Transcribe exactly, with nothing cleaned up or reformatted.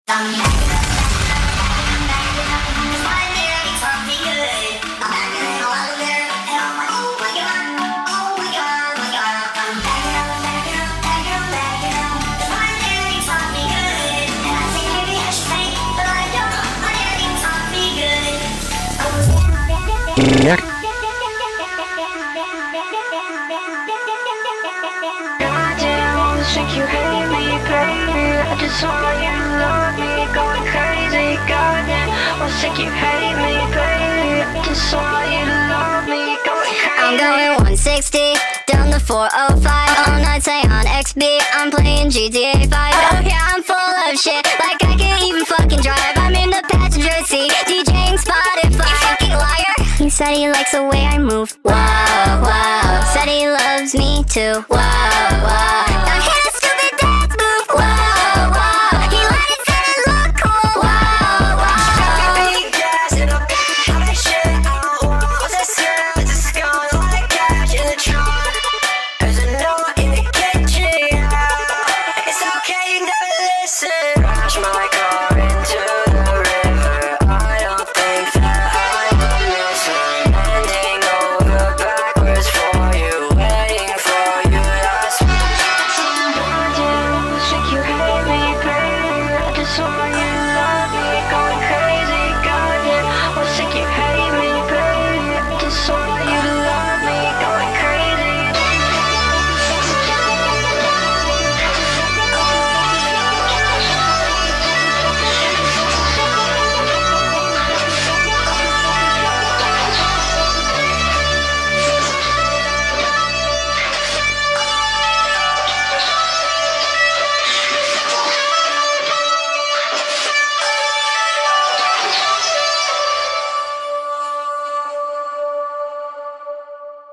Yeah. Think you hate me, baby. I just want you to love me, going crazy, goddamn. I think you hate me, baby. I just want you to love me, going crazy. I'm going one sixty down the four oh five. All night say on X B, I'm playing G T A five. Oh yeah, I'm full of shit, like I can even fucking drive. I'm in the passenger seat, DJing Spotify. You fucking liar. He said he likes the way I move. Wow, wow. Said he loves me too. Wow, wow. Now hit a stupid dance move. Wow, wow. He let it set it look cool. Wow, wow. Big gas in a big how that shit out. What's that sound? It's a skull like cash in the trunk. There's a note in the kitchen. It's okay, you never listen. Crash my car into the river. I don't think that I will miss her. Bending over backwards for you, waiting for you. That's think you hate me, baby. I just want